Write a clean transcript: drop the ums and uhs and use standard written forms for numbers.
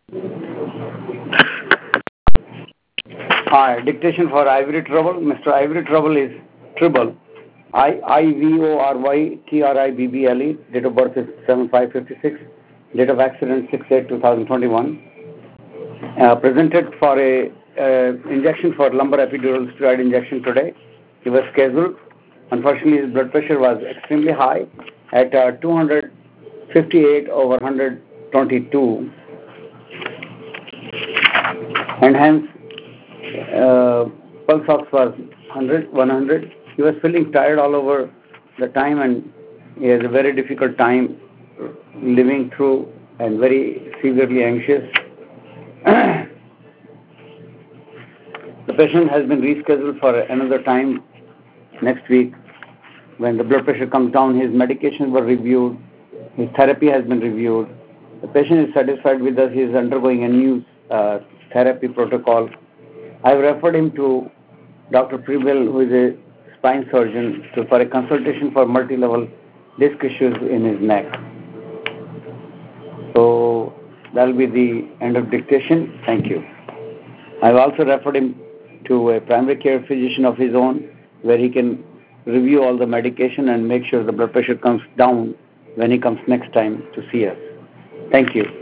Hi, dictation for Ivory Trouble. Mr. Ivory Trouble is Tribble. IVORYTRIBBLE. Date of birth is 7/5/56. Date of accident 6/8/2021. Presented for a injection for lumbar epidural steroid injection today. He was scheduled. Unfortunately, his blood pressure was extremely high at 258/122, and hence pulse ox was 100. He was feeling tired all over the time, and he has a very difficult time living through and very severely anxious. The patient has been rescheduled for another time next week. When the blood pressure comes down, his medications were reviewed, his therapy has been reviewed. The patient is satisfied with us. He is undergoing a new therapy protocol. I have referred him to Dr. Prebel, who is a spine surgeon, for a consultation for multi-level disc issues in his neck. So that will be the end of dictation. Thank you. I have also referred him to a primary care physician of his own, where he can review all the medication and make sure the blood pressure comes down when he comes next time to see us. Thank you.